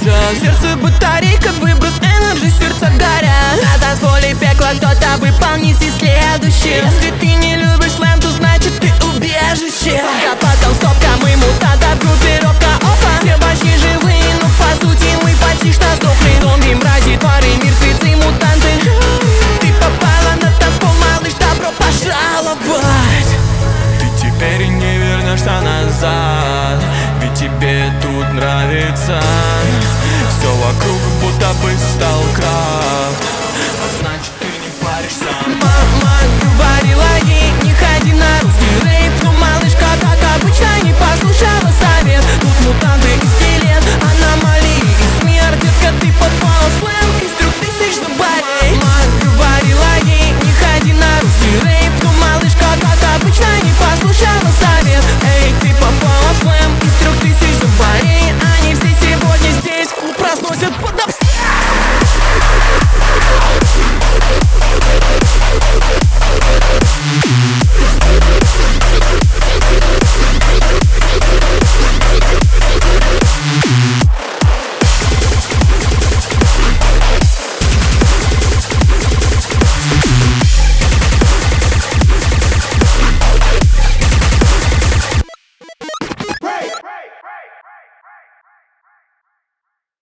сердце. Сердце батарейка, выброс энерджи, сердца горят. На танцполе пекла кто-то выполни следующий. Если ты не любишь слэм, то значит ты убежище. За потом мы мутанта, группировка опа. Все почти живые, но по сути мы почти что сдохли. Зомби, мрази, твари, мертвецы, мутанты. Ты попала на танцпол, малыш, добро пожаловать. Ты теперь не вернешься назад, ведь тебе тут нравится. Все вокруг будто бы StarCraft, а значит ты не паришься. Мама говорила ей: